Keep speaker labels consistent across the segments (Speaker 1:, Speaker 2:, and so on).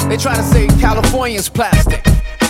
Speaker 1: They try to say California's plastic.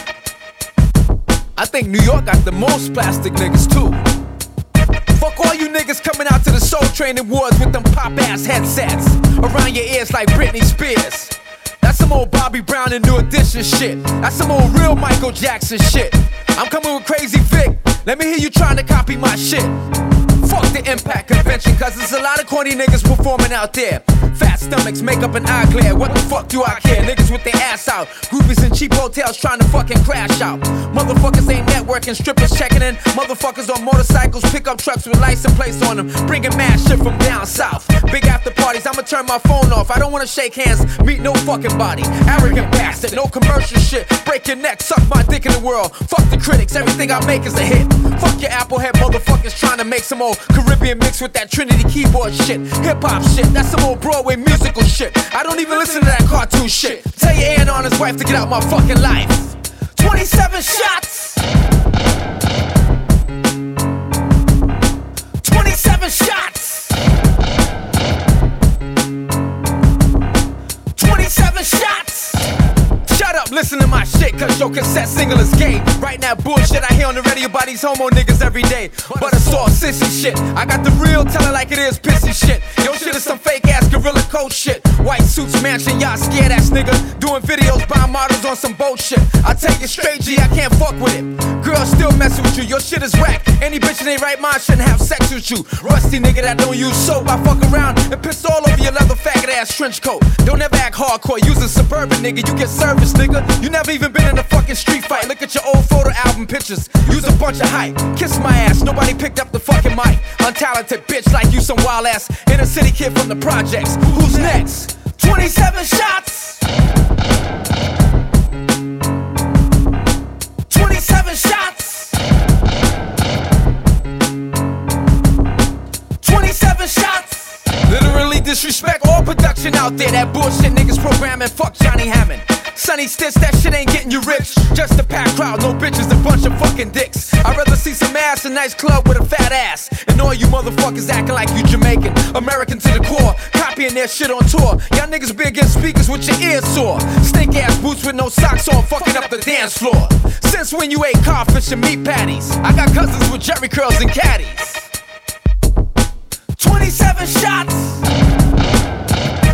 Speaker 1: I think New York got the most plastic niggas too. Fuck all you niggas coming out to the Soul Train Awards with them pop-ass headsets around your ears like Britney Spears. That's some old Bobby Brown and New Edition shit. That's some old real Michael Jackson shit. I'm coming with Crazy Vic. Let me hear you trying to copy my shit. Fuck the Impact Convention, cause there's a lot of corny niggas performing out there. Fat stomachs, makeup and eye glare. What the fuck do I care? Niggas with their ass out. Groupies in cheap hotels trying to fucking crash out. Motherfuckers ain't networking, strippers checking in. Motherfuckers on motorcycles, pickup trucks with license plates on them. Bringing mad shit from down south. Big after parties, I'ma turn my phone off. I don't wanna shake hands, meet no fucking body. Arrogant bastard, no commercial shit. Break your neck, suck my dick in the world. Fuck the critics, everything I make is a hit. Fuck your Applehead motherfuckers trying to make some old Caribbean mix with that Trinity keyboard shit. Hip hop shit, that's some old Broadway musical shit. I don't even listen to that cartoon shit. Tell your aunt on his wife to get out my fucking life. 27 shots. 27 shots. 27 shots. Shut up, listen to my shit, cause your cassette single is gay. Right now, bullshit I hear on the radio by these homo niggas every day. But it's all sissy shit. I got the real, tell it like it is, pissy shit. Your shit is some fake ass gorilla coat shit. White suits, mansion, y'all scared ass nigga. Doing videos, buying models on some bullshit. I tell you straight, G, I can't fuck with it. Girls still messing with you, your shit is whack. Any bitch in their right mind shouldn't have sex with you. Rusty nigga that don't use soap, I fuck around and piss all over your leather faggot ass trench coat. Don't ever act hardcore, use a suburban nigga, you get service nigga. You never even been in a fucking street fight. Look at your old photo album pictures. Use a bunch of hype. Kiss my ass, nobody picked up the fucking mic. Untalented bitch like you, some wild ass inner city kid from the projects. Who's next? 27 shots. 27 shots. 27 shots. Literally disrespect all production out there. That bullshit niggas programming. Fuck Johnny Hammond. Sonny Stitch, that shit ain't getting you rich. Just a packed crowd, no bitches, a bunch of fucking dicks. I'd rather see some ass in a nice club with a fat ass. And all you motherfuckers acting like you Jamaican, American to the core, copying their shit on tour. Y'all niggas be against speakers with your ears sore. Stink ass boots with no socks on, fucking up the dance floor. Since when you ate codfish and meat patties? I got cousins with jerry curls and caddies. 27 shots.